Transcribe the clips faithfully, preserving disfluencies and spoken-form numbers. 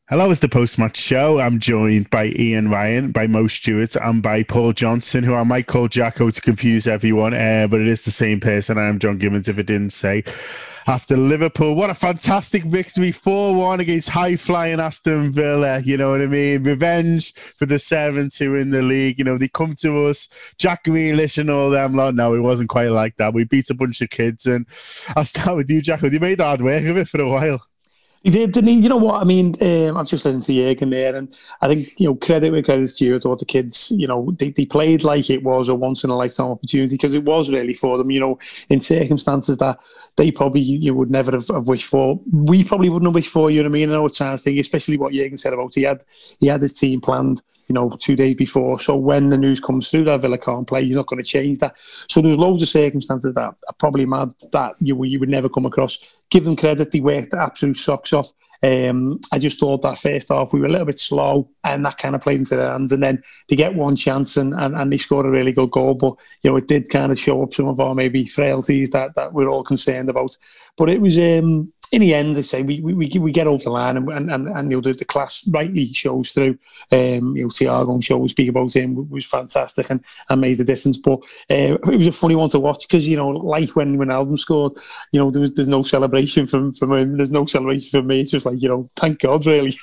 Hello, it's the post-match show. I'm joined by Ian Ryan, by Mo Stewart, and by Paul Johnson, who I might call Jacko to confuse everyone, uh, but it is the same person. I am John Gibbons, if it didn't say. After Liverpool, what a fantastic victory, four one against high-flying Aston Villa, you know what I mean? Revenge for the seven two in the league. You know, they come to us, Jack Grealish and all them lot. No, it wasn't quite like that. We beat a bunch of kids, and I'll start with you, Jacko. You made hard work of it for a while. He did, didn't he? You know what? I mean, um, I've just listened to Jurgen there, and I think, you know, credit where credit's due. I thought the kids, you know, they, they played like it was a once in a lifetime opportunity, because it was really for them, you know, in circumstances that they probably you would never have, have wished for. We probably wouldn't have wished for, you know what I mean? I know it sounds thing, especially what Jurgen said about he had he had his team planned, you know, two days before. So when the news comes through that Villa can't play, you're not going to change that. So there's loads of circumstances that are probably mad that you you would never come across. Give them credit, they worked the absolute socks off. Um, I just thought that first half we were a little bit slow, and that kind of played into their hands. And then they get one chance and, and, and they scored a really good goal. But, you know, it did kind of show up some of our maybe frailties that, that we're all concerned about. But it was, um, in the end, I say we we, we get over the line, and and, and, and you know, the, the class rightly shows through. Um, you know, Thiago and Show, we speak about him, was fantastic and, and made the difference. But uh, it was a funny one to watch, because, you know, like when when Wijnaldum scored, you know, there was, there's no celebration from, from him, there's no celebration from me. It's just like, you know, thank God, really.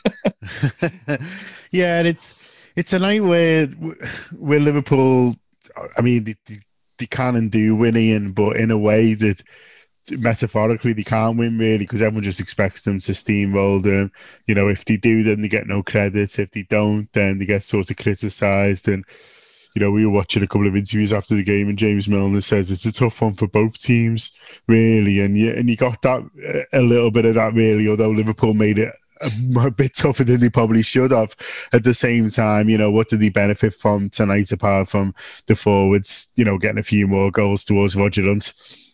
Yeah, and it's it's a night where where Liverpool, I mean, they, they, they can and do winning, but in a way that metaphorically they can't win, really, because everyone just expects them to steamroll them. You know, if they do, then they get no credit. If they don't, then they get sort of criticised. And, you know, we were watching a couple of interviews after the game, and James Milner says it's a tough one for both teams, really. And you, and you got that, a little bit of that, really, although Liverpool made it a, a bit tougher than they probably should have. At the same time, you know, what did they benefit from tonight, apart from the forwards, you know, getting a few more goals towards Roger Hunt?